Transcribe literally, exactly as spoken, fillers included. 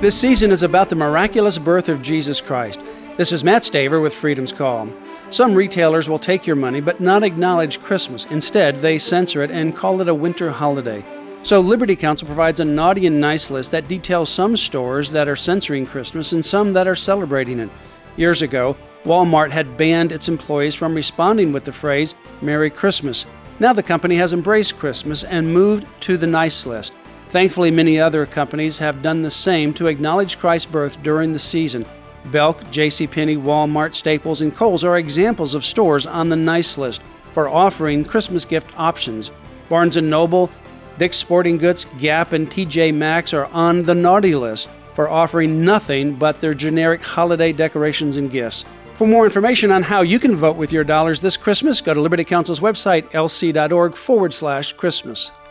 This season is about the miraculous birth of Jesus Christ. This is Matt Staver with Freedom's Call. Some retailers will take your money but not acknowledge Christmas. Instead, they censor it and call it a winter holiday. So Liberty Counsel provides a naughty and nice list that details some stores that are censoring Christmas and some that are celebrating it. Years ago, Walmart had banned its employees from responding with the phrase, "Merry Christmas." Now the company has embraced Christmas and moved to the nice list. Thankfully, many other companies have done the same to acknowledge Christ's birth during the season. Belk, JCPenney, Walmart, Staples, and Kohl's are examples of stores on the nice list for offering Christmas gift options. Barnes and Noble, Dick's Sporting Goods, Gap, and T J Maxx are on the naughty list for offering nothing but their generic holiday decorations and gifts. For more information on how you can vote with your dollars this Christmas, go to Liberty Counsel's website, lc.org forward slash Christmas.